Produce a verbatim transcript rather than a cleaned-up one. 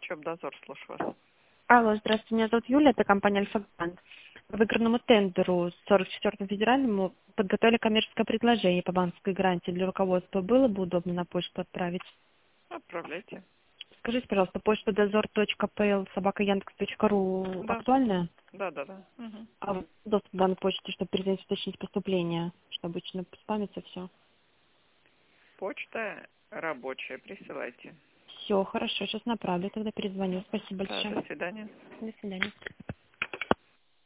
Чоп-дозор, слушаю вас. Алло, здравствуйте, меня зовут Юля, это компания Альфа-Банк. По выигранному тендеру сорок четвёртому федеральному подготовили коммерческое предложение по банковской гарантии для руководства. Было бы удобно на почту отправить? Отправляйте. Скажите, пожалуйста, почта дозор точка пл собака яндекс точка ру Да, актуальная? да, да, да. Мгм. А вот доступ к данной почте, чтобы передать уточнить поступление, что обычно спамится все. Почта рабочая, присылайте. Все, хорошо, сейчас направлю, тогда перезвоню. Спасибо Да, большое. до свидания. До свидания.